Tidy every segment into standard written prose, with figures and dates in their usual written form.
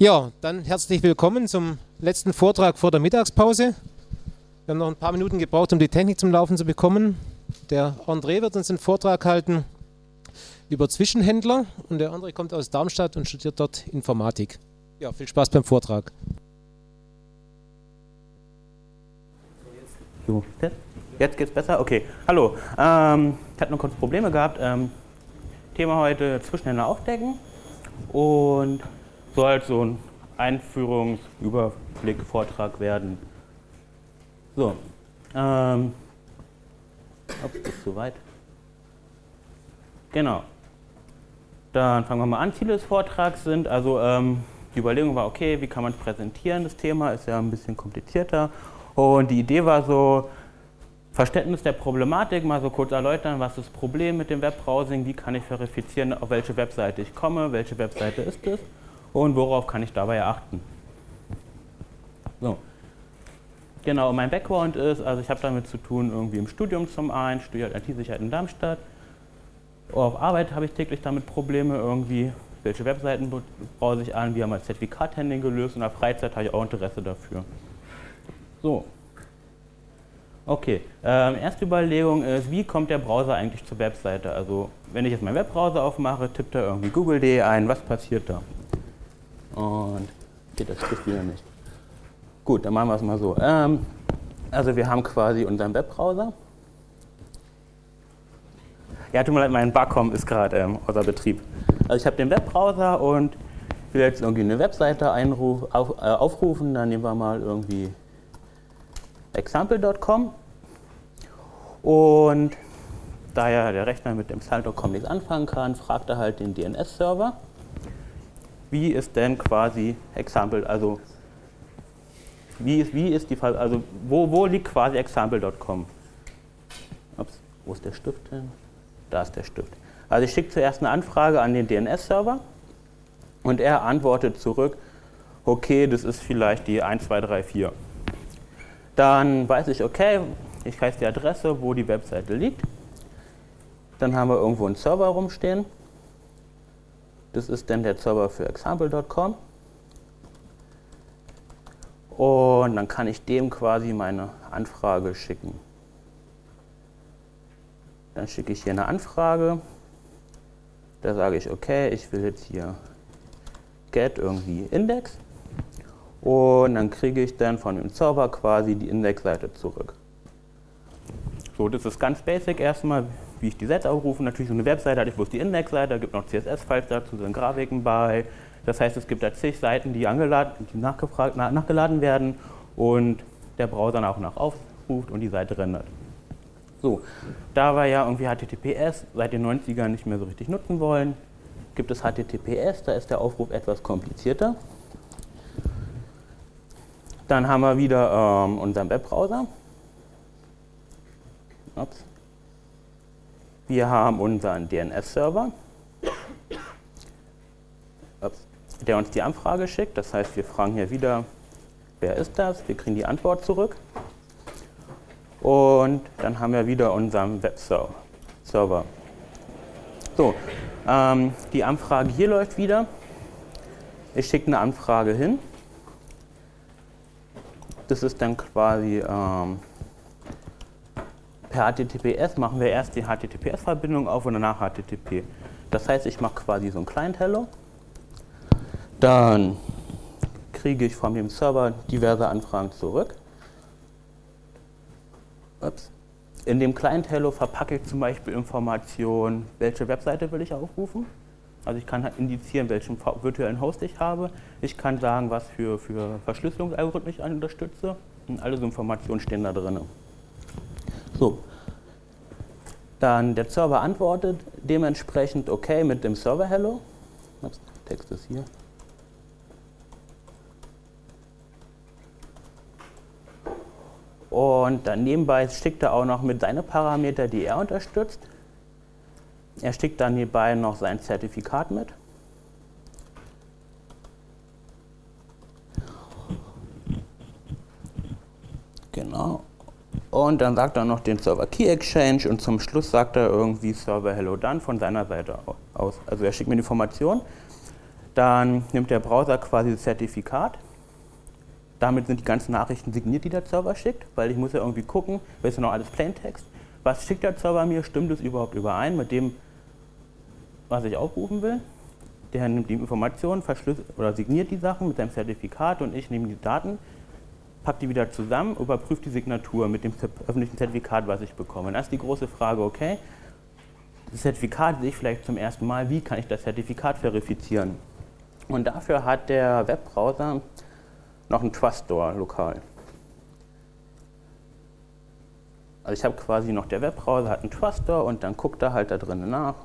Ja, dann herzlich willkommen zum letzten Vortrag vor der Mittagspause. Wir haben noch ein paar Minuten gebraucht, um die Technik zum Laufen zu bekommen. Der André wird uns einen Vortrag halten über Zwischenhändler und der André kommt aus Darmstadt und studiert dort Informatik. Ja, viel Spaß beim Vortrag. So, jetzt geht's besser? Okay, hallo. Ich hatte noch kurz Probleme gehabt. Thema heute Zwischenhändler aufdecken und soll halt so ein Einführungsüberblick-Vortrag werden. So, ups, ist zu weit. Genau. Dann fangen wir mal an. Ziele des Vortrags sind, also die Überlegung war, okay, wie kann man es präsentieren? Das Thema ist ja ein bisschen komplizierter. Und die Idee war so, Verständnis der Problematik, mal so kurz erläutern, was ist das Problem mit dem Webbrowsing, wie kann ich verifizieren, auf welche Webseite ich komme, welche Webseite ist es und worauf kann ich dabei achten. So. Genau, mein Background ist, also ich habe damit zu tun, irgendwie im Studium zum einen, studiere IT-Sicherheit in Darmstadt. Auf Arbeit habe ich täglich damit Probleme irgendwie, welche Webseiten browse ich an, wie haben wir Zertifikathandling gelöst und in der Freizeit habe ich auch Interesse dafür. So. Okay, erste Überlegung ist, wie kommt der Browser eigentlich zur Webseite? Also, wenn ich jetzt meinen Webbrowser aufmache, tippt er irgendwie google.de ein, was passiert da? Und geht das Stift wieder nicht. Gut, dann machen wir es mal so. Also, wir haben quasi unseren Webbrowser. Ja, tut mir leid, mein Barcom ist gerade außer Betrieb. Also, ich habe den Webbrowser und will jetzt irgendwie eine Webseite aufrufen, dann nehmen wir mal irgendwie example.com und da ja der Rechner mit dem Example.com nichts anfangen kann, fragt er halt den DNS-Server, wie ist denn quasi Example, also wie ist die, also wo liegt quasi example.com? Ups, wo ist der Stift hin? Da ist der Stift. Also ich schicke zuerst eine Anfrage an den DNS-Server und er antwortet zurück, okay, das ist vielleicht die 1234. Dann weiß ich, okay, ich weiß die Adresse, wo die Webseite liegt. Dann haben wir irgendwo einen Server rumstehen. Das ist dann der Server für example.com. Und dann kann ich dem quasi meine Anfrage schicken. Dann schicke ich hier eine Anfrage. Da sage ich, okay, ich will jetzt hier get irgendwie Index. Und dann kriege ich dann von dem Server quasi die Indexseite zurück. So, das ist ganz basic erstmal, wie ich die Seite aufrufe. Natürlich so eine Webseite hat ich bloß die Indexseite, da gibt noch CSS-Files dazu, sind Grafiken bei. Das heißt, es gibt da zig Seiten, die nachgeladen werden und der Browser nach und nach aufruft und die Seite rendert. So, da wir ja irgendwie HTTPS seit den 90ern nicht mehr so richtig nutzen wollen, gibt es HTTPS, da ist der Aufruf etwas komplizierter. Dann haben wir wieder unseren Webbrowser. Ups. Wir haben unseren DNS-Server, der uns die Anfrage schickt. Das heißt, wir fragen hier wieder, wer ist das? Wir kriegen die Antwort zurück. Und dann haben wir wieder unseren Webserver. So, die Anfrage hier läuft wieder. Ich schicke eine Anfrage hin. Das ist dann quasi per HTTPS machen wir erst die HTTPS-Verbindung auf und danach HTTP. Das heißt, ich mache quasi so ein Client-Hello. Dann kriege ich von dem Server diverse Anfragen zurück. Ups. In dem Client-Hello verpacke ich zum Beispiel Informationen, welche Webseite will ich aufrufen. Also ich kann indizieren, welchen virtuellen Host ich habe. Ich kann sagen, was für Verschlüsselungsalgorithmen ich unterstütze. Und alle so Informationen stehen da drin. So. Dann der Server antwortet dementsprechend okay mit dem Server Hello. Ups, Text ist hier. Und dann nebenbei schickt er auch noch mit seinen Parameter, die er unterstützt. Er schickt dann nebenbei noch sein Zertifikat mit. Genau. Und dann sagt er noch den Server Key Exchange und zum Schluss sagt er irgendwie Server Hello Done von seiner Seite aus. Also er schickt mir die Information. Dann nimmt der Browser quasi das Zertifikat. Damit sind die ganzen Nachrichten signiert, die der Server schickt, weil ich muss ja irgendwie gucken, weil es ja noch alles Plaintext. Was schickt der Server mir? Stimmt es überhaupt überein mit dem, was ich aufrufen will? Der nimmt die Informationen, verschlüsselt oder signiert die Sachen mit seinem Zertifikat und ich nehme die Daten, packe die wieder zusammen, überprüfe die Signatur mit dem öffentlichen Zertifikat, was ich bekomme. Und das ist die große Frage, okay, das Zertifikat sehe ich vielleicht zum ersten Mal, wie kann ich das Zertifikat verifizieren? Und dafür hat der Webbrowser noch einen Truststore lokal. Also ich habe quasi noch, der Webbrowser hat einen Truststore und dann guckt er halt da drin nach.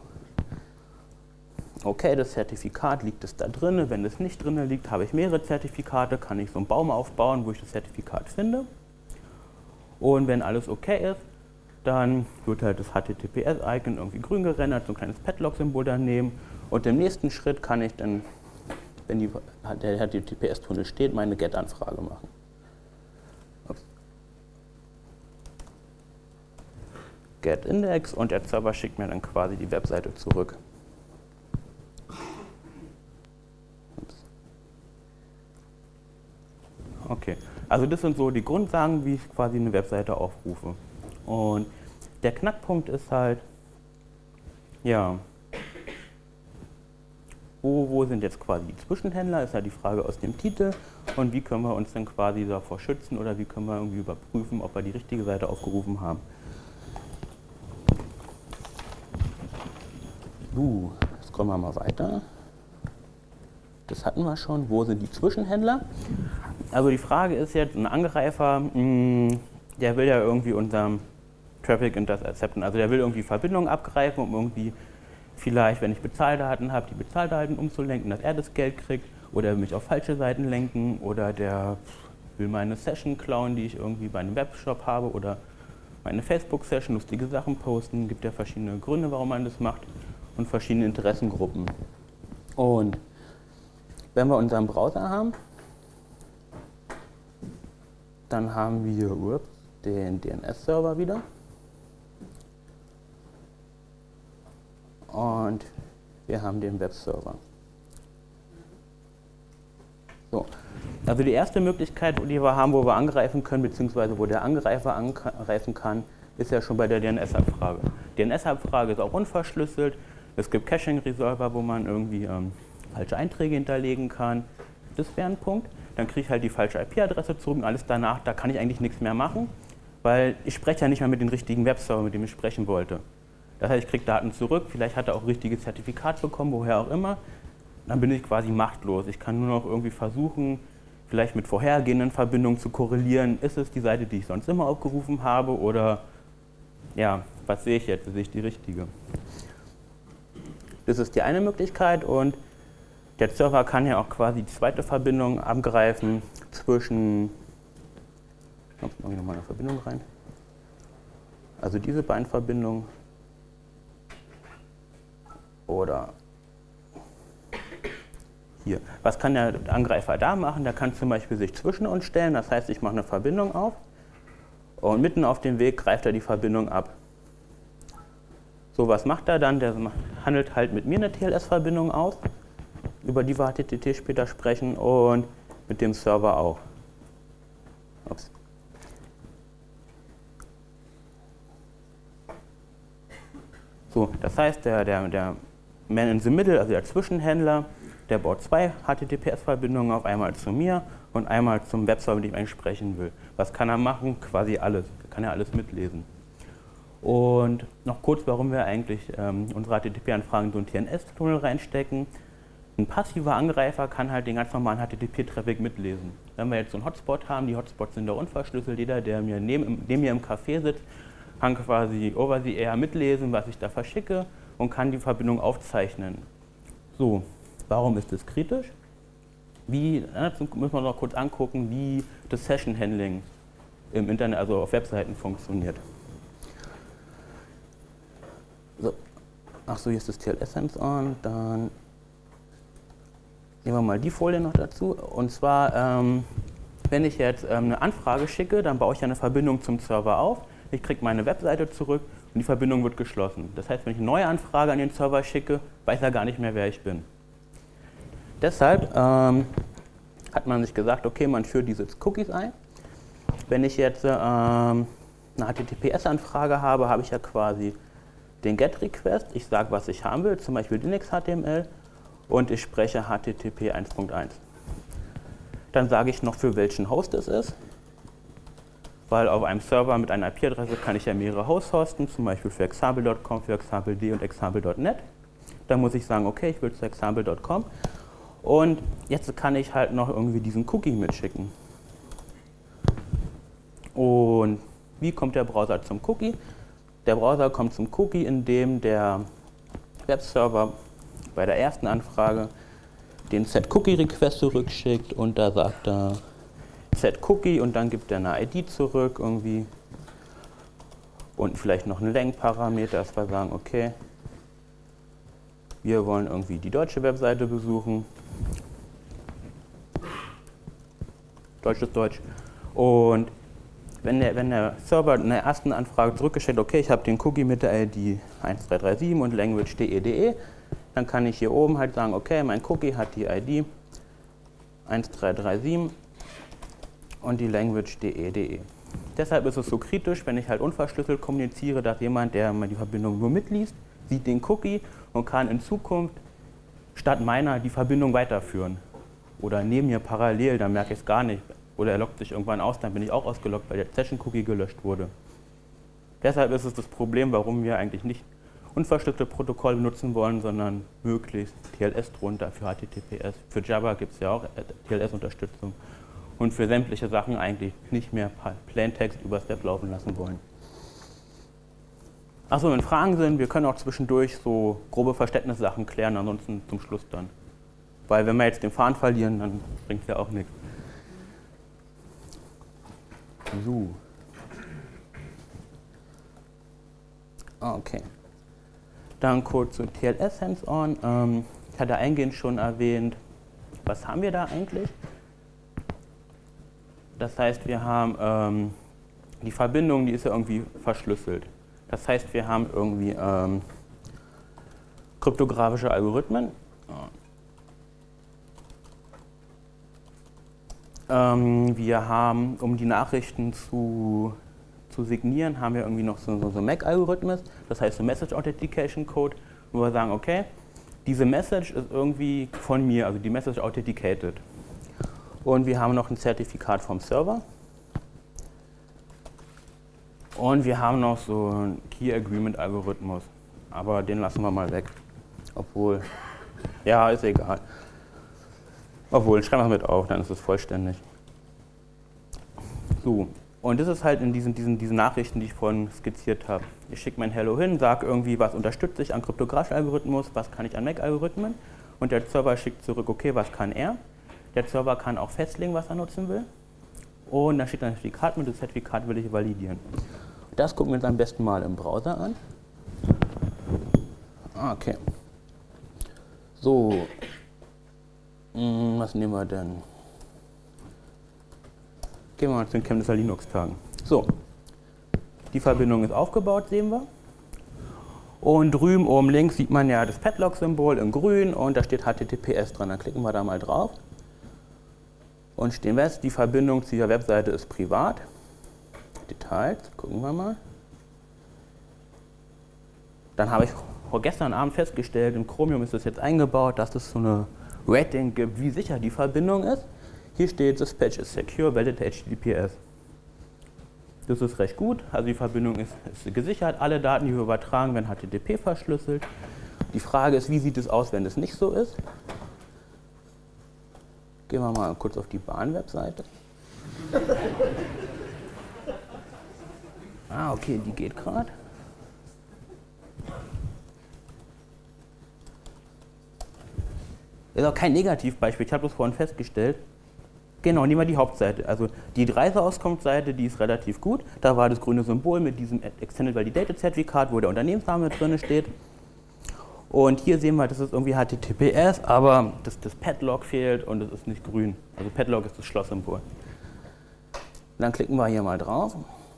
Okay, das Zertifikat, liegt es da drin? Wenn es nicht drin liegt, habe ich mehrere Zertifikate, kann ich so einen Baum aufbauen, wo ich das Zertifikat finde. Und wenn alles okay ist, dann wird halt das HTTPS-Icon irgendwie grün gerendert, so ein kleines Padlock-Symbol daneben. Und im nächsten Schritt kann ich dann, wenn der HTTPS-Tunnel steht, meine GET-Anfrage machen. Ups. GET-Index und der Server schickt mir dann quasi die Webseite zurück. Okay, also das sind so die Grundlagen, wie ich quasi eine Webseite aufrufe. Und der Knackpunkt ist halt, ja, wo sind jetzt quasi die Zwischenhändler, ist ja die Frage aus dem Titel. Und wie können wir uns dann quasi davor schützen oder wie können wir irgendwie überprüfen, ob wir die richtige Seite aufgerufen haben. Scrollen wir mal weiter. Das hatten wir schon. Wo sind die Zwischenhändler? Also die Frage ist jetzt, ein Angreifer, der will ja irgendwie unserem Traffic intercepten. Also der will irgendwie Verbindungen abgreifen, um irgendwie vielleicht, wenn ich Bezahldaten habe, die Bezahldaten umzulenken, dass er das Geld kriegt. Oder mich auf falsche Seiten lenken. Oder der will meine Session klauen, die ich irgendwie bei einem Webshop habe. Oder meine Facebook-Session, lustige Sachen posten. Es gibt ja verschiedene Gründe, warum man das macht. Und verschiedene Interessengruppen. Und wenn wir unseren Browser haben, dann haben wir den DNS-Server wieder. Und wir haben den Webserver. So. Also die erste Möglichkeit, die wir haben, wo wir angreifen können, beziehungsweise wo der Angreifer angreifen kann, ist ja schon bei der DNS-Abfrage. DNS-Abfrage ist auch unverschlüsselt. Es gibt Caching-Resolver, wo man irgendwie falsche Einträge hinterlegen kann. Das wäre ein Punkt. Dann kriege ich halt die falsche IP-Adresse zurück und alles danach, da kann ich eigentlich nichts mehr machen, weil ich spreche ja nicht mehr mit dem richtigen Webserver, mit dem ich sprechen wollte. Das heißt, ich kriege Daten zurück, vielleicht hat er auch richtiges Zertifikat bekommen, woher auch immer. Dann bin ich quasi machtlos. Ich kann nur noch irgendwie versuchen, vielleicht mit vorhergehenden Verbindungen zu korrelieren. Ist es die Seite, die ich sonst immer aufgerufen habe oder ja, was sehe ich jetzt? Sehe ich die richtige? Das ist die eine Möglichkeit und der Server kann ja auch quasi die zweite Verbindung abgreifen zwischen, mache ich nochmal eine Verbindung rein, also diese beiden Verbindungen oder hier. Was kann der Angreifer da machen? Der kann zum Beispiel sich zwischen uns stellen, das heißt, ich mache eine Verbindung auf und mitten auf dem Weg greift er die Verbindung ab. So, was macht er dann? Der handelt halt mit mir eine TLS-Verbindung aus, über die wir HTTP später sprechen und mit dem Server auch. Ups. So, das heißt, der Man in the Middle, also der Zwischenhändler, der baut zwei HTTPS-Verbindungen auf, einmal zu mir und einmal zum Webserver, mit dem ich eigentlich sprechen will. Was kann er machen? Quasi alles. Er kann ja alles mitlesen. Und noch kurz, warum wir eigentlich unsere HTTP-Anfragen in so einen TNS-Tunnel reinstecken. Ein passiver Angreifer kann halt den ganz normalen HTTP-Traffic mitlesen. Wenn wir jetzt so einen Hotspot haben, die Hotspots sind da unverschlüsselt, jeder, der mir neben mir im Café sitzt, kann quasi over the air mitlesen, was ich da verschicke und kann die Verbindung aufzeichnen. So, warum ist das kritisch? Dazu müssen wir noch kurz angucken, wie das Session-Handling im Internet, also auf Webseiten funktioniert. So. Achso, hier ist das TLS Hands-on, dann nehmen wir mal die Folie noch dazu. Und zwar, wenn ich jetzt eine Anfrage schicke, dann baue ich ja eine Verbindung zum Server auf. Ich kriege meine Webseite zurück und die Verbindung wird geschlossen. Das heißt, wenn ich eine neue Anfrage an den Server schicke, weiß er gar nicht mehr, wer ich bin. Deshalb hat man sich gesagt, okay, man führt diese Cookies ein. Wenn ich jetzt eine HTTPS-Anfrage habe, habe ich ja quasi den GET-Request. Ich sage, was ich haben will, zum Beispiel Linux-HTML, und ich spreche HTTP 1.1. Dann sage ich noch, für welchen Host es ist, weil auf einem Server mit einer IP-Adresse kann ich ja mehrere Hosts hosten, zum Beispiel für example.com, für example.d und example.net. Dann muss ich sagen, okay, ich will zu example.com. Und jetzt kann ich halt noch irgendwie diesen Cookie mitschicken. Und wie kommt der Browser zum Cookie? Der Browser kommt zum Cookie, indem der Webserver bei der ersten Anfrage den set-Cookie-Request zurückschickt und da sagt er set-Cookie und dann gibt er eine ID zurück irgendwie und vielleicht noch einen Length-Parameter, dass wir sagen, okay, wir wollen irgendwie die deutsche Webseite besuchen. Deutsch ist Deutsch. Und wenn der Server in der ersten Anfrage zurückgeschickt, okay, ich habe den Cookie mit der ID 1337 und language.de, dann kann ich hier oben halt sagen, okay, mein Cookie hat die ID 1337 und die language.de. Deshalb ist es so kritisch, wenn ich halt unverschlüsselt kommuniziere, dass jemand, der mal die Verbindung nur mitliest, sieht den Cookie und kann in Zukunft statt meiner die Verbindung weiterführen. Oder neben mir parallel, dann merke ich es gar nicht. Oder er loggt sich irgendwann aus, dann bin ich auch ausgeloggt, weil der Session-Cookie gelöscht wurde. Deshalb ist es das Problem, warum wir eigentlich nicht unverschlüsselte Protokoll benutzen wollen, sondern möglichst TLS drunter für HTTPS. Für Java gibt es ja auch TLS-Unterstützung. Und für sämtliche Sachen eigentlich nicht mehr Plaintext übers Web laufen lassen wollen. Achso, wenn Fragen sind, wir können auch zwischendurch so grobe Verständnissachen klären, ansonsten zum Schluss dann. Weil wenn wir jetzt den Faden verlieren, dann bringt es ja auch nichts. So. Okay. Dann kurz zu TLS Hands-on. Ich hatte eingehend schon erwähnt, was haben wir da eigentlich? Das heißt, wir haben die Verbindung, die ist ja irgendwie verschlüsselt. Das heißt, wir haben irgendwie kryptografische Algorithmen. Wir haben, um die Nachrichten zu signieren, haben wir irgendwie noch so MAC-Algorithmus, das heißt so Message Authentication Code, wo wir sagen, okay, diese Message ist irgendwie von mir, also die Message authenticated. Und wir haben noch ein Zertifikat vom Server. Und wir haben noch so einen Key Agreement Algorithmus, aber den lassen wir mal weg. Obwohl, ja, ist egal. Obwohl, schreiben wir es mit auf, dann ist es vollständig. So, und das ist halt in diesen Nachrichten, die ich vorhin skizziert habe. Ich schicke mein Hello hin, sage irgendwie, was unterstütze ich an kryptografischen Algorithmus, was kann ich an MAC-Algorithmen. Und der Server schickt zurück, okay, was kann er. Der Server kann auch festlegen, was er nutzen will. Und dann steht ein Zertifikat mit, das Zertifikat will ich validieren. Das gucken wir uns am besten mal im Browser an. Okay. So. Was nehmen wir denn? Gehen wir mal zu den Chemnitzer Linux-Tagen. So. Die Verbindung ist aufgebaut, sehen wir. Und drüben oben links sieht man ja das Padlock-Symbol in grün und da steht HTTPS dran. Dann klicken wir da mal drauf. Und stehen fest, die Verbindung zu dieser Webseite ist privat. Details, gucken wir mal. Dann habe ich gestern Abend festgestellt, in Chromium ist das jetzt eingebaut, dass es so eine Rating gibt, wie sicher die Verbindung ist. Hier steht, this page is secure, valid HTTPS. Das ist recht gut, also die Verbindung ist gesichert, alle Daten, die wir übertragen, werden HTTP verschlüsselt. Die Frage ist, wie sieht es aus, wenn es nicht so ist? Gehen wir mal kurz auf die Bahn-Webseite. Okay, die geht gerade. Das ist auch kein Negativbeispiel, ich habe das vorhin festgestellt. Genau, nehmen wir die Hauptseite. Also die Reiseauskunftsseite, die ist relativ gut. Da war das grüne Symbol mit diesem Extended Validated Zertifikat, wo der Unternehmensname drin steht. Und hier sehen wir, das ist irgendwie HTTPS, aber das Padlock fehlt und es ist nicht grün. Also Padlock ist das Schlosssymbol. Dann klicken wir hier mal drauf.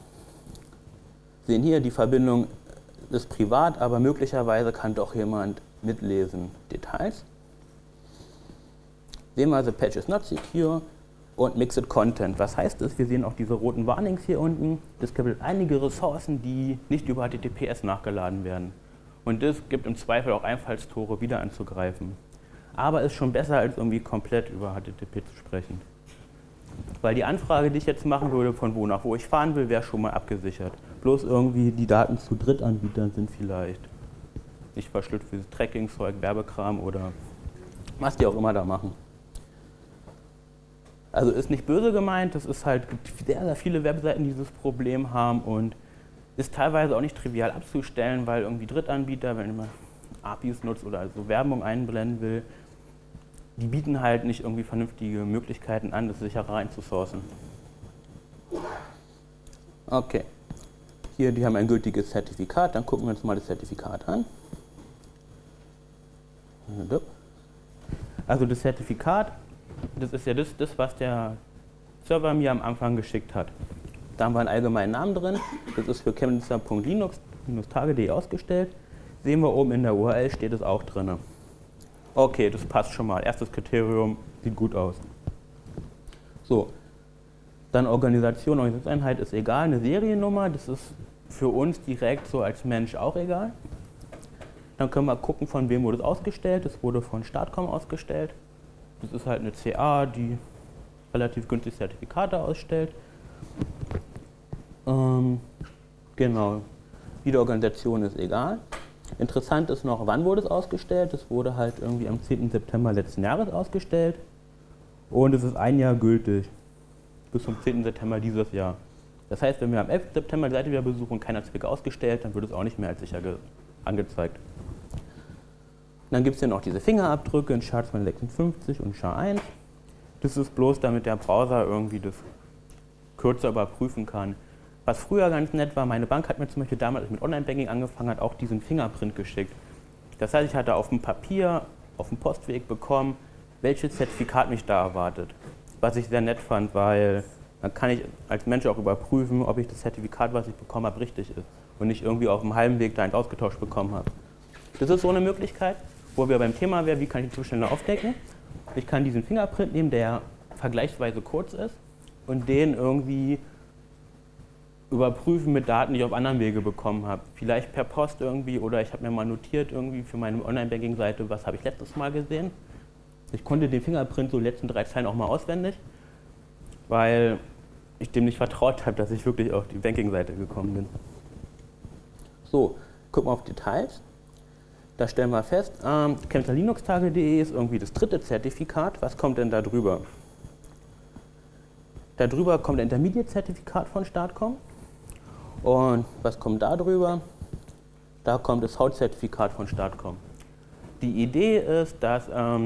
Sehen hier, die Verbindung ist privat, aber möglicherweise kann doch jemand mitlesen. Details. sehen wir, the page is not secure und Mixed Content. Was heißt das? Wir sehen auch diese roten Warnings hier unten. Es gibt einige Ressourcen, die nicht über HTTPS nachgeladen werden. Und das gibt im Zweifel auch Einfallstore, wieder anzugreifen. Aber ist schon besser, als irgendwie komplett über HTTP zu sprechen. Weil die Anfrage, die ich jetzt machen würde, von wo nach wo ich fahren will, wäre schon mal abgesichert. Bloß irgendwie die Daten zu Drittanbietern sind vielleicht nicht verschlüsselt für das Tracking-Zeug, Werbekram oder was die auch immer da machen. Also ist nicht böse gemeint, es ist halt, gibt sehr, sehr viele Webseiten, die dieses Problem haben und ist teilweise auch nicht trivial abzustellen, weil irgendwie Drittanbieter, wenn man APIs nutzt oder also Werbung einblenden will, die bieten halt nicht irgendwie vernünftige Möglichkeiten an, das sicher reinzusourcen. Okay, hier, die haben ein gültiges Zertifikat, dann gucken wir uns mal das Zertifikat an. Also das Zertifikat, das ist ja das, was der Server mir am Anfang geschickt hat. Da haben wir einen allgemeinen Namen drin, das ist für chemnitzer.linux-tage.de ausgestellt. Sehen wir oben in der URL, steht es auch drin. Okay, das passt schon mal. Erstes Kriterium, sieht gut aus. So, dann Organisationseinheit ist egal, eine Seriennummer, das ist für uns direkt so als Mensch auch egal. Dann können wir gucken, von wem wurde es ausgestellt. Das wurde von Startcom ausgestellt. Das ist halt eine CA, die relativ günstig Zertifikate ausstellt. Genau, die Organisation ist egal. Interessant ist noch, wann wurde es ausgestellt? Das wurde halt irgendwie am 10. September letzten Jahres ausgestellt und es ist ein Jahr gültig, bis zum 10. September dieses Jahr. Das heißt, wenn wir am 11. September die Seite wieder besuchen und keiner Zertifikat ausgestellt, dann wird es auch nicht mehr als sicher angezeigt. Dann gibt es ja noch diese Fingerabdrücke in SHA-256 und SHA-1. Das ist bloß, damit der Browser irgendwie das kürzer überprüfen kann. Was früher ganz nett war, meine Bank hat mir zum Beispiel damals, als ich mit Online-Banking angefangen hat, auch diesen Fingerprint geschickt. Das heißt, ich hatte auf dem Papier, auf dem Postweg bekommen, welches Zertifikat mich da erwartet. Was ich sehr nett fand, weil dann kann ich als Mensch auch überprüfen, ob ich das Zertifikat, was ich bekommen habe, richtig ist. Und nicht irgendwie auf dem halben Weg da eins ausgetauscht bekommen habe. Das ist so eine Möglichkeit, wo wir beim Thema wären, wie kann ich die Zustände aufdecken. Ich kann diesen Fingerprint nehmen, der vergleichsweise kurz ist und den irgendwie überprüfen mit Daten, die ich auf anderen Wege bekommen habe. Vielleicht per Post irgendwie oder ich habe mir mal notiert irgendwie für meine Online-Banking-Seite, was habe ich letztes Mal gesehen. Ich konnte den Fingerprint so die letzten 3 Zeilen auch mal auswendig, weil ich dem nicht vertraut habe, dass ich wirklich auf die Banking-Seite gekommen bin. So, gucken wir auf Details. Da stellen wir fest, chemnitzer.linux-tage.de ist irgendwie das 3. Zertifikat. Was kommt denn da drüber? Da drüber kommt ein Intermediate-Zertifikat von Startcom. Und was kommt da drüber? Da kommt das Hauptzertifikat von Startcom. Die Idee ist, dass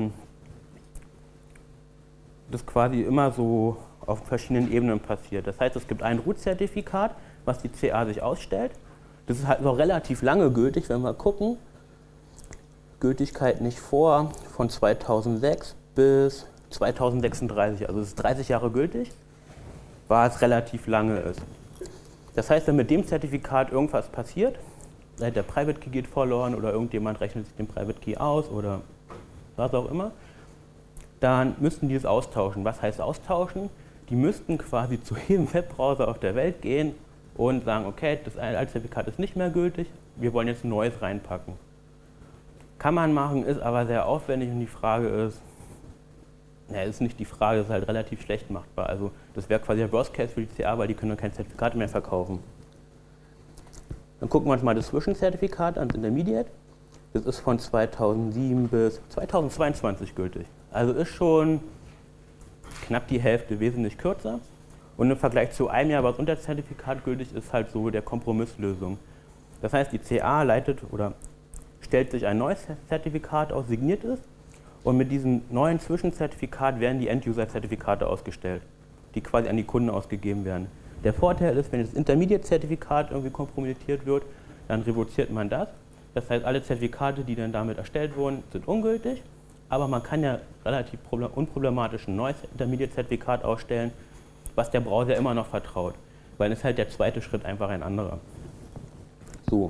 das quasi immer so auf verschiedenen Ebenen passiert. Das heißt, es gibt ein Root-Zertifikat, was die CA sich ausstellt. Das ist halt noch relativ lange gültig, wenn wir gucken. Gültigkeit nicht vor, von 2006 bis 2036, also es ist 30 Jahre gültig, was relativ lange ist. Das heißt, wenn mit dem Zertifikat irgendwas passiert, der Private Key geht verloren oder irgendjemand rechnet sich den Private Key aus oder was auch immer, dann müssten die es austauschen. Was heißt austauschen? Die müssten quasi zu jedem Webbrowser auf der Welt gehen und sagen, okay, das alte Zertifikat ist nicht mehr gültig, wir wollen jetzt ein neues reinpacken. Kann man machen, ist aber sehr aufwendig und die Frage ist, ist nicht die Frage, ist halt relativ schlecht machbar. Also das wäre quasi der Worst Case für die CA, weil die können dann kein Zertifikat mehr verkaufen. Dann gucken wir uns mal das Zwischenzertifikat an, das Intermediate. Das ist von 2007 bis 2022 gültig. Also ist schon knapp die Hälfte, wesentlich kürzer. Und im Vergleich zu einem Jahr, was unter Zertifikat gültig ist, halt so der Kompromisslösung. Das heißt, die CA leitet oder stellt sich ein neues Zertifikat aus, signiert ist. Und mit diesem neuen Zwischenzertifikat werden die End-User-Zertifikate ausgestellt, die quasi an die Kunden ausgegeben werden. Der Vorteil ist, wenn das Intermediate-Zertifikat irgendwie kompromittiert wird, dann revoziert man das. Das heißt, alle Zertifikate, die dann damit erstellt wurden, sind ungültig. Aber man kann ja relativ unproblematisch ein neues Intermediate-Zertifikat ausstellen, was der Browser immer noch vertraut. Weil es ist halt der zweite Schritt einfach ein anderer. So.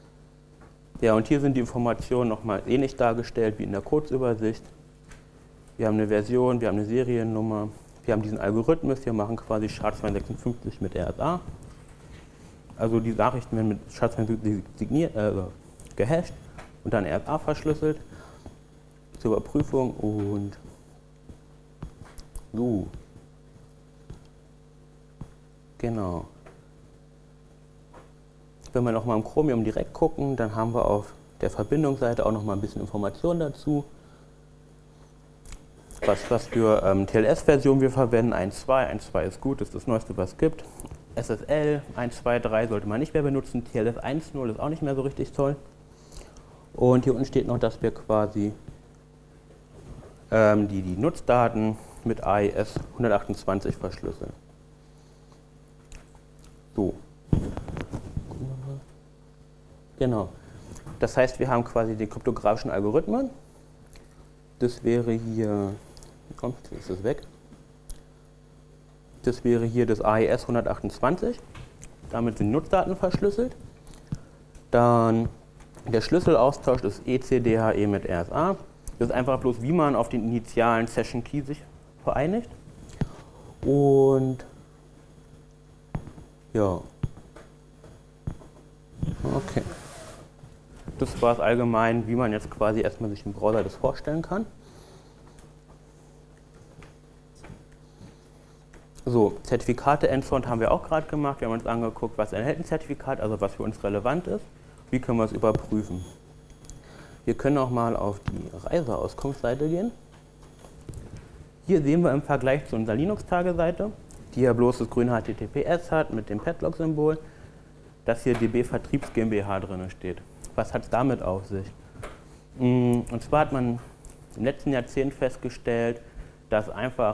Ja, und hier sind die Informationen nochmal ähnlich dargestellt wie in der Kurzübersicht. wir haben eine Version, wir haben eine Seriennummer, wir haben diesen Algorithmus, wir machen quasi SHA-256 mit RSA. Also die Nachrichten werden mit SHA-256 gehasht und dann RSA verschlüsselt zur Überprüfung und so. Genau. Wenn wir nochmal im Chromium direkt gucken, dann haben wir auf der Verbindungsseite auch nochmal ein bisschen Informationen dazu. Was für TLS-Version wir verwenden, 1.2. 1.2 ist gut, das ist das Neueste, was es gibt. SSL 1.2.3 sollte man nicht mehr benutzen, TLS 1.0 ist auch nicht mehr so richtig toll. Und hier unten steht noch, dass wir quasi die Nutzdaten mit AES 128 verschlüsseln. So. Genau. Das heißt, wir haben quasi den kryptografischen Algorithmen. Das wäre hier, kommt, jetzt ist es weg. Das wäre hier das AES 128. Damit sind Nutzdaten verschlüsselt. Dann der Schlüsselaustausch ist ECDHE mit RSA. Das ist einfach bloß, wie man auf den initialen Session Key sich vereinigt. Und ja. Okay. Das war es allgemein, wie man jetzt quasi erstmal sich im Browser das vorstellen kann. So, Zertifikate-Endpoint haben wir auch gerade gemacht. Wir haben uns angeguckt, was enthält ein Zertifikat, also was für uns relevant ist. Wie können wir es überprüfen? Wir können auch mal auf die Reiseauskunftsseite gehen. Hier sehen wir im Vergleich zu unserer Linux-Tage-Seite, die ja bloß das grüne HTTPS hat mit dem Padlock-Symbol, dass hier DB Vertriebs GmbH drin steht. Was hat es damit auf sich? Und zwar hat man im letzten Jahrzehnt festgestellt, dass einfach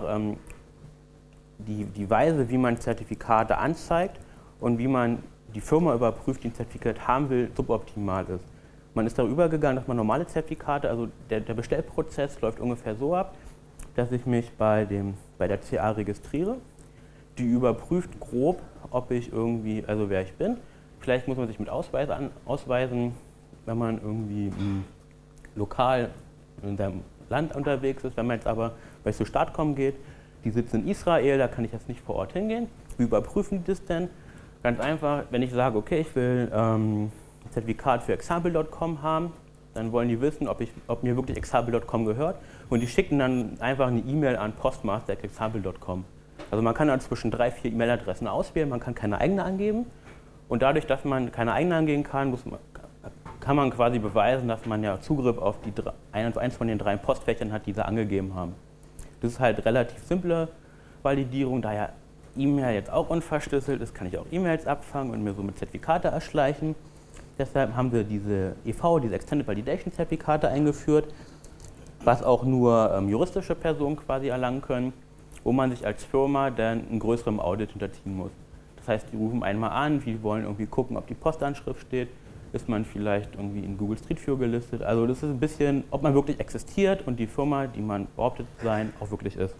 die Weise, wie man Zertifikate anzeigt und wie man die Firma überprüft, die ein Zertifikat haben will, suboptimal ist. Man ist darüber gegangen, dass man normale Zertifikate, also der Bestellprozess läuft ungefähr so ab, dass ich mich bei der CA registriere. Die überprüft grob, ob ich irgendwie, also wer ich bin. Vielleicht muss man sich mit Ausweis ausweisen, wenn man irgendwie lokal in seinem Land unterwegs ist. Wenn man jetzt aber bei zu Startcom geht, die sitzen in Israel, da kann ich jetzt nicht vor Ort hingehen. Wie überprüfen die das denn? Ganz einfach, wenn ich sage, okay, ich will ein Zertifikat für example.com haben, dann wollen die wissen, ob mir wirklich example.com gehört. Und die schicken dann einfach eine E-Mail an postmaster@example.com. Also man kann dann zwischen 3, 4 E-Mail-Adressen auswählen, man kann keine eigene angeben. Und dadurch, dass man keine eigene angeben kann, kann man quasi beweisen, dass man ja Zugriff auf eins von den 3 Postfächern hat, die sie angegeben haben. Das ist halt relativ simple Validierung, da ja E-Mail jetzt auch unverschlüsselt ist, kann ich auch E-Mails abfangen und mir somit Zertifikate erschleichen. Deshalb haben wir diese diese Extended Validation Zertifikate eingeführt, was auch nur juristische Personen quasi erlangen können, wo man sich als Firma dann einen größeren Audit hinterziehen muss. Das heißt, die rufen einmal an, die wollen irgendwie gucken, ob die Postanschrift steht, ist man vielleicht irgendwie in Google Street View gelistet. Also das ist ein bisschen, ob man wirklich existiert und die Firma, die man behauptet zu sein, auch wirklich ist.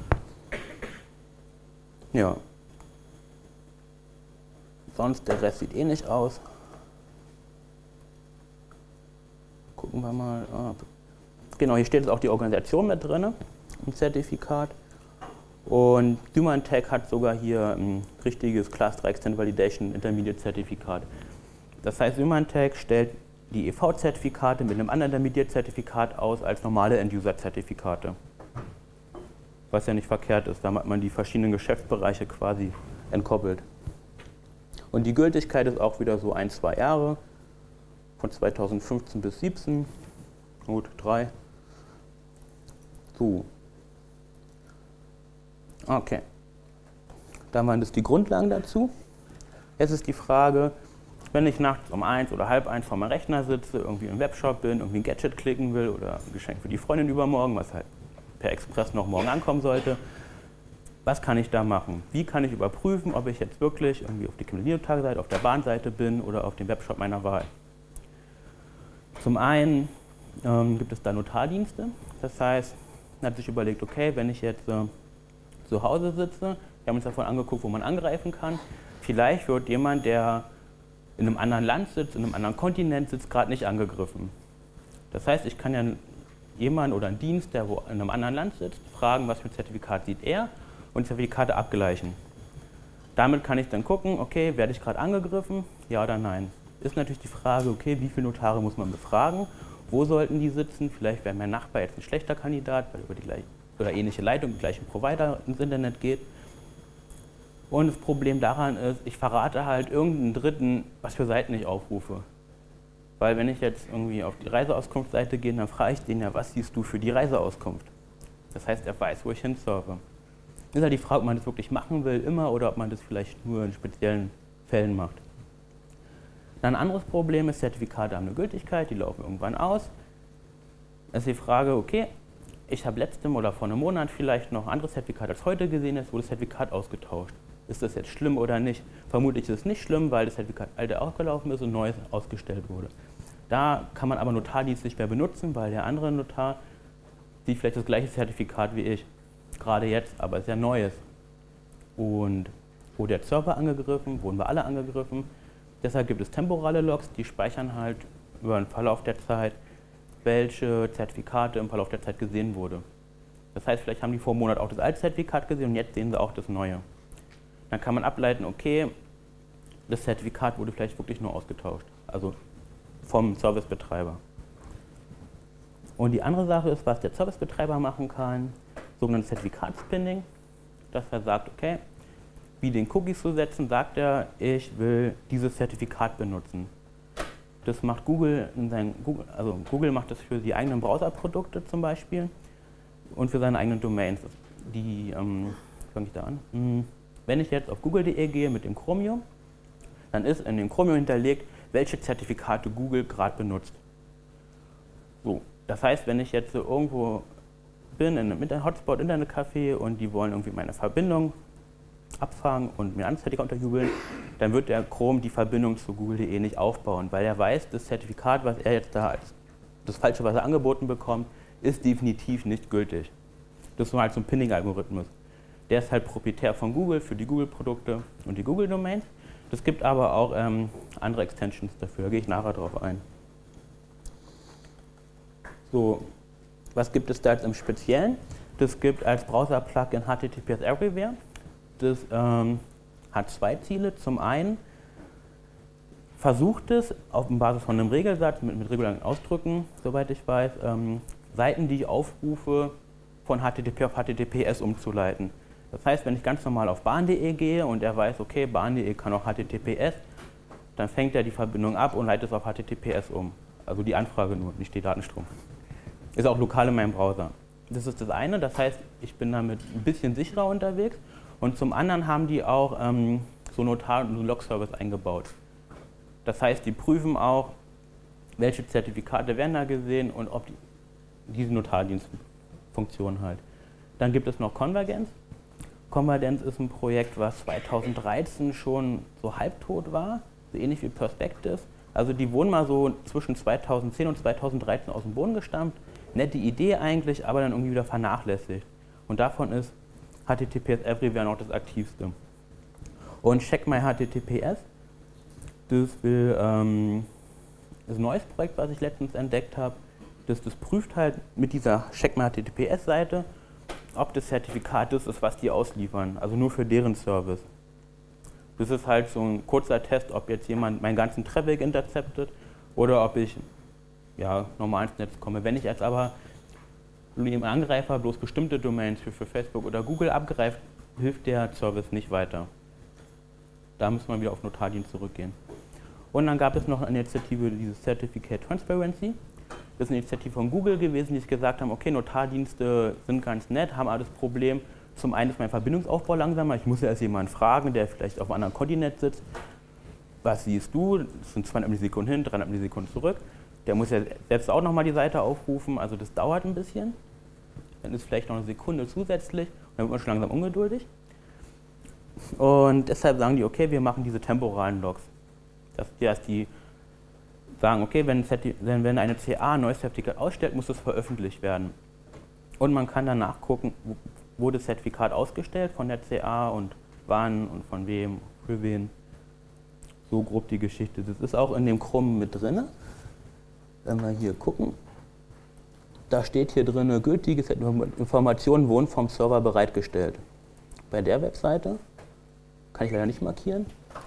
Ja. Sonst, der Rest sieht ähnlich aus. Gucken wir mal. Genau, hier steht jetzt auch die Organisation mit drin im Zertifikat. Und Symantec hat sogar hier ein richtiges Class 3 Extended Validation Intermediate Zertifikat. Das heißt, Symantec stellt die EV-Zertifikate mit einem anderen Intermediate-Zertifikat aus als normale End-User-Zertifikate. Was ja nicht verkehrt ist, da hat man die verschiedenen Geschäftsbereiche quasi entkoppelt. Und die Gültigkeit ist auch wieder so 1, 2 Jahre, von 2015 bis 2017, gut 3. So. Okay. Dann waren das die Grundlagen dazu. Jetzt ist die Frage, wenn ich nachts um 1 oder halb 1 vor meinem Rechner sitze, irgendwie im Webshop bin, irgendwie ein Gadget klicken will oder ein Geschenk für die Freundin übermorgen, was halt per Express noch morgen ankommen sollte, was kann ich da machen? Wie kann ich überprüfen, ob ich jetzt wirklich irgendwie auf die Linux-Tage-Seite, auf der Bahnseite bin oder auf dem Webshop meiner Wahl? Zum einen gibt es da Notardienste. Das heißt, man hat sich überlegt, okay, wenn ich jetzt zu Hause sitze, wir haben uns davon angeguckt, wo man angreifen kann, vielleicht wird jemand, der in einem anderen Land sitzt, in einem anderen Kontinent sitzt, gerade nicht angegriffen. Das heißt, ich kann ja jemand oder einen Dienst, der wo in einem anderen Land sitzt, fragen, was für ein Zertifikat sieht er und Zertifikate abgleichen. Damit kann ich dann gucken, okay, werde ich gerade angegriffen, ja oder nein. Ist natürlich die Frage, okay, wie viele Notare muss man befragen, wo sollten die sitzen, vielleicht wäre mein Nachbar jetzt ein schlechter Kandidat, weil über die gleiche oder ähnliche Leitung, die gleichen Provider ins Internet geht. Und das Problem daran ist, ich verrate halt irgendeinen Dritten, was für Seiten ich aufrufe. Weil wenn ich jetzt irgendwie auf die Reiseauskunftsseite gehe, dann frage ich den ja, was siehst du für die Reiseauskunft? Das heißt, er weiß, wo ich hinsurfe. Ist halt die Frage, ob man das wirklich machen will, immer, oder ob man das vielleicht nur in speziellen Fällen macht. Dann ein anderes Problem ist, Zertifikate haben eine Gültigkeit, die laufen irgendwann aus. Es ist die Frage, okay, ich habe letztem oder vor einem Monat vielleicht noch ein anderes Zertifikat als heute gesehen, ist, wurde das Zertifikat ausgetauscht. Ist das jetzt schlimm oder nicht? Vermutlich ist es nicht schlimm, weil das Zertifikat alte ausgelaufen ist und neues ausgestellt wurde. Da kann man aber Notardienst nicht mehr benutzen, weil der andere Notar sieht vielleicht das gleiche Zertifikat wie ich. Gerade jetzt, aber es ist ja neues. Und wurde der Server angegriffen, wurden wir alle angegriffen. Deshalb gibt es temporale Logs, die speichern halt über den Verlauf der Zeit, welche Zertifikate im Verlauf der Zeit gesehen wurde. Das heißt, vielleicht haben die vor einem Monat auch das alte Zertifikat gesehen und jetzt sehen sie auch das neue. Dann kann man ableiten, okay, das Zertifikat wurde vielleicht wirklich nur ausgetauscht, also vom Servicebetreiber. Und die andere Sache ist, was der Servicebetreiber machen kann, sogenanntes Zertifikatspinning, dass er sagt, okay, wie den Cookies zu setzen, sagt er, ich will dieses Zertifikat benutzen. Das macht Google, Google macht das für die eigenen Browserprodukte zum Beispiel und für seine eigenen Domains. Wie fange ich da an? Wenn ich jetzt auf google.de gehe mit dem Chromium, dann ist in dem Chromium hinterlegt, welche Zertifikate Google gerade benutzt. So, das heißt, wenn ich jetzt irgendwo bin, in einem Hotspot, Internetcafé und die wollen irgendwie meine Verbindung abfangen und mir ein Zertifikat unterjubeln, dann wird der Chrome die Verbindung zu google.de nicht aufbauen, weil er weiß, das Zertifikat, was er jetzt da als das Falsche, was er angeboten bekommt, ist definitiv nicht gültig. Das ist halt so ein Pinning-Algorithmus. Der ist halt proprietär von Google für die Google-Produkte und die Google-Domains. Es gibt aber auch andere Extensions dafür, da gehe ich nachher drauf ein. So, was gibt es da jetzt im Speziellen? Das gibt als Browser-Plugin HTTPS Everywhere. Das hat zwei Ziele. Zum einen versucht es auf Basis von einem Regelsatz mit regulären Ausdrücken, soweit ich weiß, Seiten, die ich aufrufe, von HTTP auf HTTPS umzuleiten. Das heißt, wenn ich ganz normal auf bahn.de gehe und er weiß, okay, bahn.de kann auch HTTPS, dann fängt er die Verbindung ab und leitet es auf HTTPS um. Also die Anfrage nur, nicht die Datenstrom. Ist auch lokal in meinem Browser. Das ist das eine, das heißt, ich bin damit ein bisschen sicherer unterwegs. Und zum anderen haben die auch so Notar- und Log-Service eingebaut. Das heißt, die prüfen welche Zertifikate werden da gesehen und ob diese Notardienstfunktion halt. Dann gibt es noch Konvergenz. Konvergenz ist ein Projekt, was 2013 schon so halbtot war, so ähnlich wie Perspective. Also die wurden mal so zwischen 2010 und 2013 aus dem Boden gestampft. Nette Idee eigentlich, aber dann irgendwie wieder vernachlässigt. Und davon ist HTTPS Everywhere noch das aktivste. Und Check My HTTPS, das ist ein neues Projekt, was ich letztens entdeckt habe. Das prüft halt mit dieser Check My HTTPS Seite, ob das Zertifikat das ist, was die ausliefern, also nur für deren Service. Das ist halt so ein kurzer Test, ob jetzt jemand meinen ganzen Traffic interceptet oder ob ich normal ins Netz komme. Wenn ich jetzt aber dem Angreifer bloß bestimmte Domains für Facebook oder Google abgreift, hilft der Service nicht weiter. Da muss man wieder auf Notardienst zurückgehen. Und dann gab es noch eine Initiative, dieses Certificate Transparency. Das ist eine Initiative von Google gewesen, die gesagt haben, okay, Notardienste sind ganz nett, haben aber das Problem, zum einen ist mein Verbindungsaufbau langsamer, ich muss ja erst jemanden fragen, der vielleicht auf einem anderen Kontinent sitzt. Was siehst du? Das sind 200 Millisekunden hin, 300 Millisekunden zurück. Der muss ja selbst auch nochmal die Seite aufrufen, also das dauert ein bisschen. Dann ist vielleicht noch eine Sekunde zusätzlich und dann wird man schon langsam ungeduldig. Und deshalb sagen die, okay, wir machen diese temporalen Logs. Dass die sagen, okay, wenn eine CA ein neues Zertifikat ausstellt, muss es veröffentlicht werden. Und man kann dann nachgucken, wurde das Zertifikat ausgestellt von der CA und wann und von wem, für wen. So grob die Geschichte. Das ist auch in dem Chrome mit drin. Wenn wir hier gucken, da steht hier drin, gültige Informationen wurden vom Server bereitgestellt. Bei der Webseite kann ich leider nicht markieren.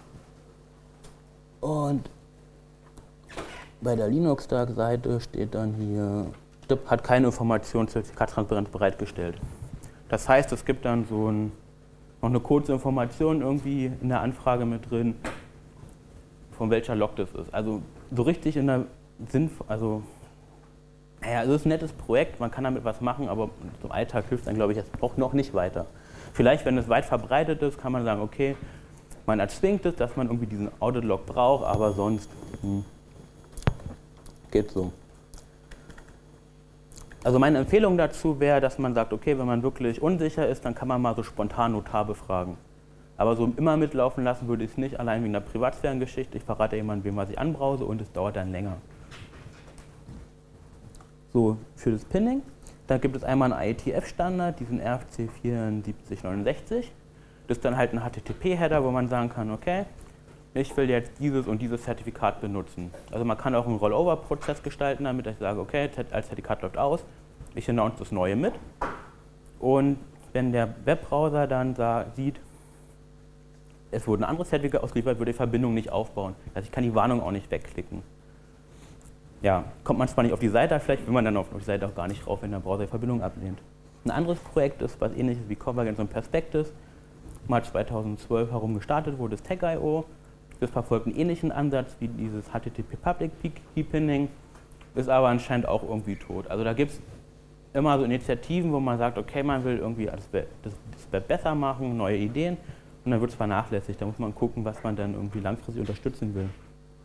Und bei der Linux-Dark-Seite steht dann hier, STIB hat keine Informationen zur Zertifikatstransparenz bereitgestellt. Das heißt, es gibt dann so noch eine kurze Information irgendwie in der Anfrage mit drin, von welcher Log das ist. Also so richtig in der also es ist ein nettes Projekt, man kann damit was machen, aber im Alltag hilft es dann, glaube ich, jetzt auch noch nicht weiter. Vielleicht, wenn es weit verbreitet ist, kann man sagen, okay, man erzwingt es, dass man irgendwie diesen Audit-Log braucht, aber sonst geht so. Also meine Empfehlung dazu wäre, dass man sagt, okay, wenn man wirklich unsicher ist, dann kann man mal so spontan Notar befragen. Aber so immer mitlaufen lassen würde ich es nicht, allein wegen der Privatsphärengeschichte. Ich verrate jemandem, wem was ich anbrause und es dauert dann länger. So, für das Pinning, da gibt es einmal einen IETF-Standard, diesen RFC 7469. Das ist dann halt ein HTTP-Header, wo man sagen kann, okay, ich will jetzt dieses und dieses Zertifikat benutzen. Also man kann auch einen Rollover-Prozess gestalten, damit ich sage, okay, als Zertifikat läuft aus, ich announce das Neue mit. Und wenn der Webbrowser dann sieht, es wurde ein anderes Zertifikat ausgeliefert, würde die Verbindung nicht aufbauen. Also ich kann die Warnung auch nicht wegklicken. Ja, kommt man zwar nicht auf die Seite, vielleicht will man dann auf die Seite auch gar nicht rauf, wenn der Browser die Verbindung ablehnt. Ein anderes Projekt ist, was ähnliches wie Convergence und Perspectives, mal 2012 herum gestartet wurde, das Tag.io. Das verfolgt einen ähnlichen Ansatz wie dieses HTTP Public Key Pinning, ist aber anscheinend auch irgendwie tot. Also da gibt es immer so Initiativen, wo man sagt, okay, man will irgendwie das Web besser machen, neue Ideen, und dann wird es vernachlässigt. Da muss man gucken, was man dann irgendwie langfristig unterstützen will.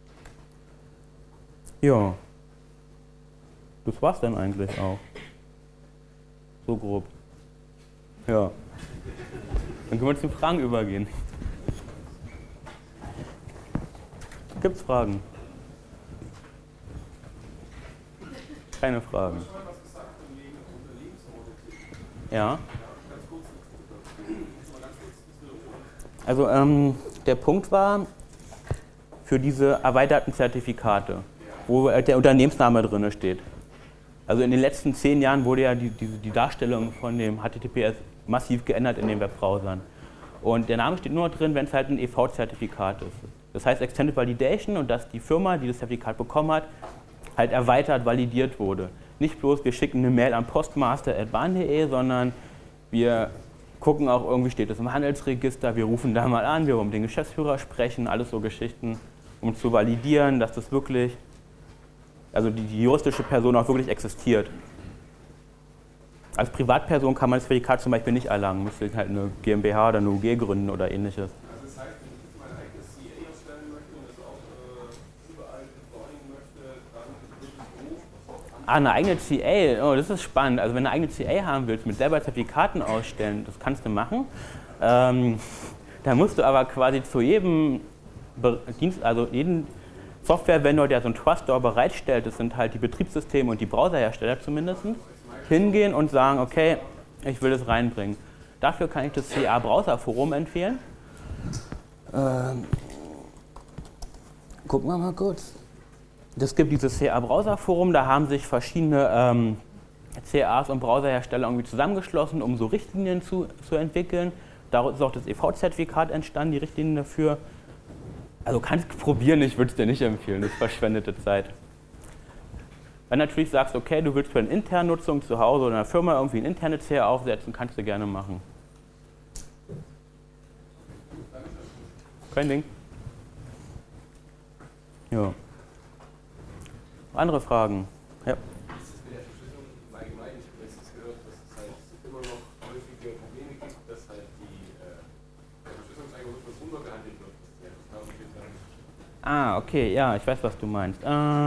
Ja, das war's dann eigentlich auch. So grob. Ja. Dann können wir zu Fragen übergehen. Gibt's Fragen? Keine Fragen. Ja. Also der Punkt war, für diese erweiterten Zertifikate, wo der Unternehmensname drin steht. Also in den letzten 10 Jahren wurde ja die Darstellung von dem HTTPS massiv geändert in den Webbrowsern. Und der Name steht nur drin, wenn es halt ein EV-Zertifikat ist. Das heißt Extended Validation, und dass die Firma, die das Zertifikat bekommen hat, halt erweitert validiert wurde. Nicht bloß, wir schicken eine Mail an postmaster@bahn.de, sondern wir gucken auch, irgendwie steht es im Handelsregister, wir rufen da mal an, wir wollen mit dem Geschäftsführer sprechen, alles so Geschichten, um zu validieren, dass das wirklich, also die juristische Person auch wirklich existiert. Als Privatperson kann man das Zertifikat zum Beispiel nicht erlangen, müsste halt eine GmbH oder eine UG gründen oder ähnliches. Also das heißt, wenn ich jetzt mein eigenes CA erstellen möchte und das auch überall deployen möchte, dann wirklich wo? Eine eigene CA, oh, das ist spannend. Also wenn du eine eigene CA haben willst, mit selber Zertifikaten ausstellen, das kannst du machen. Da musst du aber quasi zu jedem Dienst, also jeden Software-Vendor, der so einen Trust-Store bereitstellt, das sind halt die Betriebssysteme und die Browserhersteller zumindest, hingehen und sagen, okay, ich will das reinbringen. Dafür kann ich das CA-Browser-Forum empfehlen. Gucken wir mal kurz. Es gibt dieses CA-Browser-Forum, da haben sich verschiedene CAs und Browserhersteller irgendwie zusammengeschlossen, um so Richtlinien zu entwickeln. Daraus ist auch das EV-Zertifikat entstanden, die Richtlinien dafür. Also kannst du probieren, ich würde es dir nicht empfehlen, das ist verschwendete Zeit. Wenn du natürlich sagst, okay, du willst für eine interne Nutzung zu Hause oder in einer Firma irgendwie ein internes CA aufsetzen, kannst du gerne machen. Kein Ding. Ja. Andere Fragen? Ja. Das ist mit der Verschlüsselung im Allgemeinen. Ich habe letztens gehört, dass es halt immer noch häufige Probleme gibt, dass halt der Verschlüsselungsalgorithmus untergehandelt wird. Okay, ja, ich weiß, was du meinst.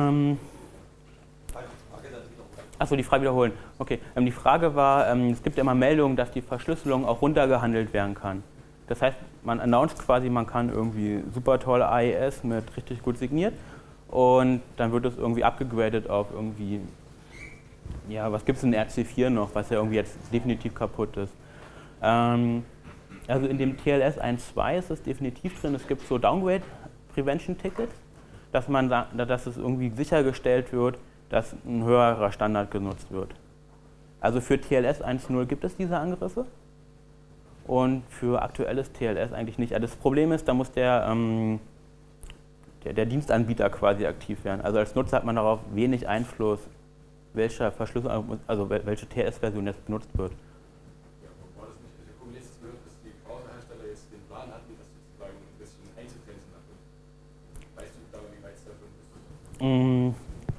Achso, die Frage wiederholen. Okay, die Frage war, es gibt ja immer Meldungen, dass die Verschlüsselung auch runtergehandelt werden kann. Das heißt, man announced quasi, man kann irgendwie super tolle AES mit richtig gut signiert und dann wird es irgendwie abgegradet auf irgendwie, ja, was gibt es in RC4 noch, was ja irgendwie jetzt definitiv kaputt ist. Also in dem TLS 1.2 ist es definitiv drin, es gibt so Downgrade Prevention Tickets, dass es irgendwie sichergestellt wird, dass ein höherer Standard genutzt wird. Also für TLS 1.0 gibt es diese Angriffe und für aktuelles TLS eigentlich nicht. Also das Problem ist, da muss der Dienstanbieter quasi aktiv werden. Also als Nutzer hat man darauf wenig Einfluss, welche Verschlüsselung, also welche TLS-Version jetzt benutzt wird. Ja, war das nicht, ich habe letztes gehört, dass die Browserhersteller jetzt den Plan hatten, das sozusagen ein bisschen einzugrenzen hatten. Weißt du da, wie weit es davon ist?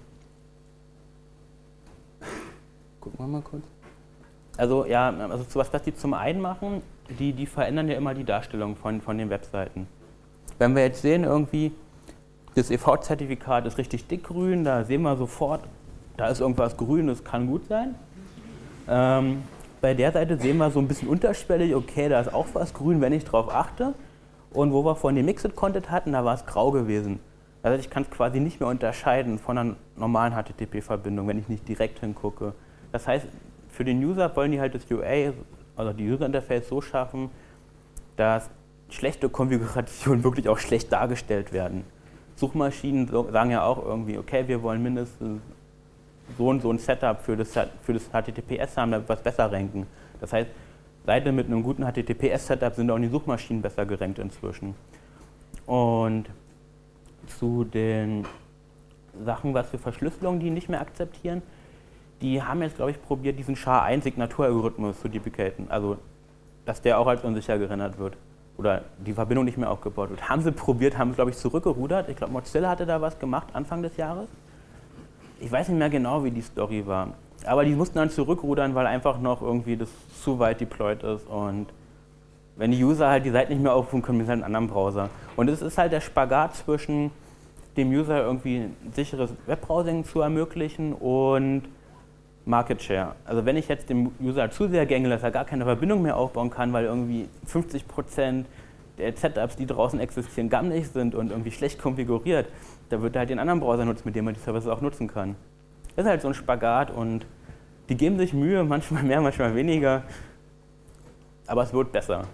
Gucken wir mal kurz. Also ja, also was die zum einen machen, die verändern ja immer die Darstellung von den Webseiten. Wenn wir jetzt sehen, irgendwie, das EV-Zertifikat ist richtig dickgrün, da sehen wir sofort, da ist irgendwas grün, das kann gut sein. Bei der Seite sehen wir so ein bisschen unterschwellig, okay, da ist auch was grün, wenn ich drauf achte. Und wo wir vorhin den Mixed Content hatten, da war es grau gewesen. Also ich kann es quasi nicht mehr unterscheiden von einer normalen HTTP-Verbindung, wenn ich nicht direkt hingucke. Das heißt, für den User wollen die halt das UA, also die User Interface so schaffen, dass schlechte Konfigurationen wirklich auch schlecht dargestellt werden. Suchmaschinen sagen ja auch irgendwie, okay, wir wollen mindestens so ein Setup für das HTTPS haben, damit wir es besser ranken. Das heißt, Seiten mit einem guten HTTPS-Setup sind auch in die Suchmaschinen besser gerankt inzwischen. Und zu den Sachen, was für Verschlüsselung die nicht mehr akzeptieren, die haben jetzt, glaube ich, probiert, diesen SHA-1-Signaturalgorithmus zu deprecaten. Also, dass der auch als unsicher gerendert wird. Oder die Verbindung nicht mehr aufgebaut wird. Haben sie probiert, haben sie, glaube ich, zurückgerudert. Ich glaube, Mozilla hatte da was gemacht, Anfang des Jahres. Ich weiß nicht mehr genau, wie die Story war. Aber die mussten dann zurückrudern, weil einfach noch irgendwie das zu weit deployed ist. Und wenn die User halt die Seite nicht mehr aufrufen können, mit einem anderen Browser. Und es ist halt der Spagat zwischen dem User irgendwie ein sicheres Webbrowsing zu ermöglichen und Market Share. Also wenn ich jetzt dem User zu sehr gänge, dass er gar keine Verbindung mehr aufbauen kann, weil irgendwie 50% der Setups, die draußen existieren, gammelig sind und irgendwie schlecht konfiguriert, da wird er halt den anderen Browser nutzen, mit dem er die Services auch nutzen kann. Das ist halt so ein Spagat und die geben sich Mühe, manchmal mehr, manchmal weniger, aber es wird besser.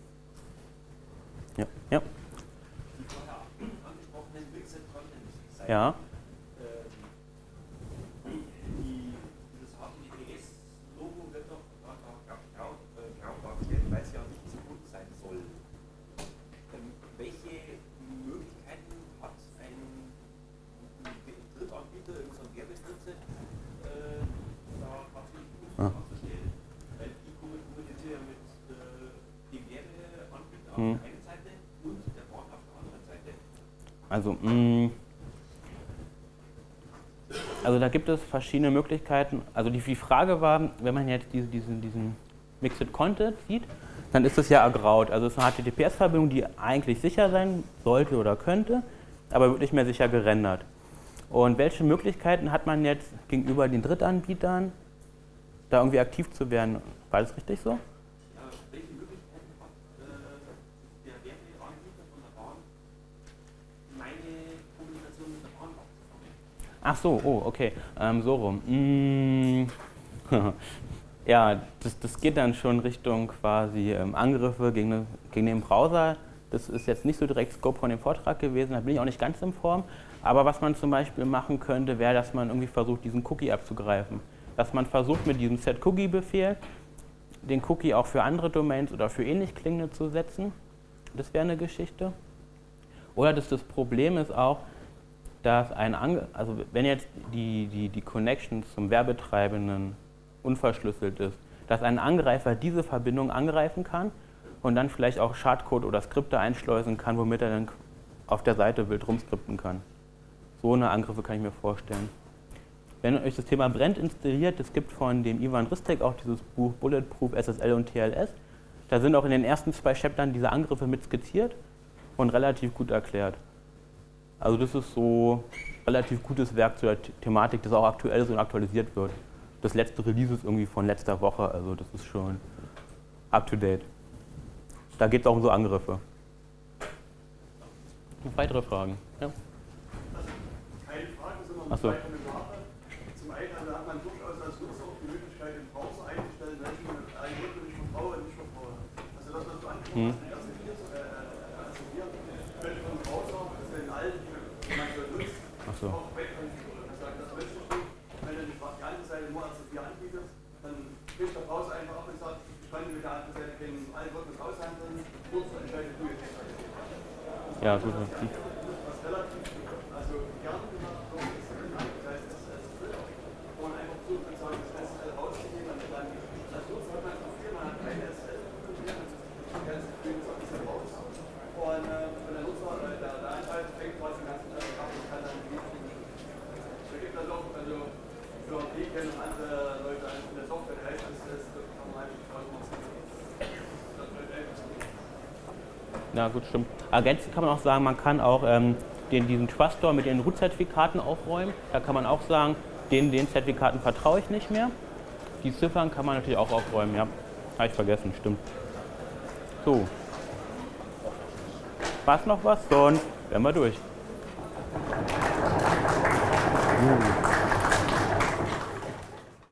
Ja. Ja. Die vorher angesprochenen Mixed Content. Ja. Dieses HTTPS-Logo wird doch grau dargestellt, weil es ja nicht so gut sein soll. Welche Möglichkeiten hat ein Drittanbieter, so ein Werbetritze, da tatsächlich gut darzustellen? Weil die kommunizieren ja mit dem Werbeanbieter auf der einen Seite und der Brand auf der anderen Seite. Also da gibt es verschiedene Möglichkeiten. Also die Frage war, wenn man jetzt diesen Mixed Content sieht, dann ist es ja ergraut. Also es ist eine HTTPS-Verbindung, die eigentlich sicher sein sollte oder könnte, aber wird nicht mehr sicher gerendert. Und welche Möglichkeiten hat man jetzt gegenüber den Drittanbietern, da irgendwie aktiv zu werden? War das richtig so? Welche Möglichkeiten hat der Werbeanbieter von der Bahn, meine Kommunikation mit der Bahn abzufangen? Ach so, oh, okay, so rum. Ja, das geht dann schon Richtung quasi Angriffe gegen den Browser. Das ist jetzt nicht so direkt Scope von dem Vortrag gewesen, da bin ich auch nicht ganz in Form. Aber was man zum Beispiel machen könnte, wäre, dass man irgendwie versucht, diesen Cookie abzugreifen. Dass man versucht, mit diesem Set-Cookie-Befehl den Cookie auch für andere Domains oder für ähnlich klingende zu setzen. Das wäre eine Geschichte. Oder das Problem ist auch, dass also wenn jetzt die Connection zum Werbetreibenden unverschlüsselt ist, dass ein Angreifer diese Verbindung angreifen kann und dann vielleicht auch Schadcode oder Skripte einschleusen kann, womit er dann auf der Seite wild rumskripten kann. So eine Angriffe kann ich mir vorstellen. Wenn euch das Thema brennt, installiert, es gibt von dem Ivan Ristek auch dieses Buch Bulletproof SSL und TLS. Da sind auch in den ersten 2 Chaptern diese Angriffe mit skizziert und relativ gut erklärt. Also das ist so relativ gutes Werk zur Thematik, das auch aktuell ist und aktualisiert wird. Das letzte Release ist irgendwie von letzter Woche, also das ist schon up to date. Da geht es auch um so Angriffe. Noch weitere Fragen? Ja. Keine Frage, sondern Ach so. zwei Kommentare. Zum einen hat man durchaus als Nutzer auch die Möglichkeit, im Browser einzustellen, welchen Algorithmen ich vertraue und nicht vertraue. Also das, was du angesprochen hast, die assoziieren, könnte vom Browser, das sind alle, die man so nutzt, Ach so. auch wegkonfigurieren. Das möchte ich nicht. die andere Seite nur als Sophia anbietet, dann spricht der Browser einfach ab und sagt, ich kann mit der anderen Seite keinen Algorithmus aushandeln, kurz entscheide du jetzt. Ja, gut. Was relativ, also gerne gemacht wird, ist, das heißt SSL, wo man einfach versucht, sozusagen das SSL rauszunehmen, und dann als Nutzer hat man viel, man hat keine SSL mehr, das ganze Gefühl ist ein bisschen raus. Und der Nutzer, der Anteil fängt quasi den ganzen Tag ab und kann dann die da gibt es auch, also für die kennen andere Leute in der Software, der heißt SSL, das kann man eigentlich Ja, gut, stimmt. Ergänzend kann man auch sagen, man kann auch diesen Trust Store mit den Root-Zertifikaten aufräumen. Da kann man auch sagen, den Zertifikaten vertraue ich nicht mehr. Die Ziffern kann man natürlich auch aufräumen, ja. Habe ich vergessen, stimmt. So. War's noch was? Sonst wären wir durch.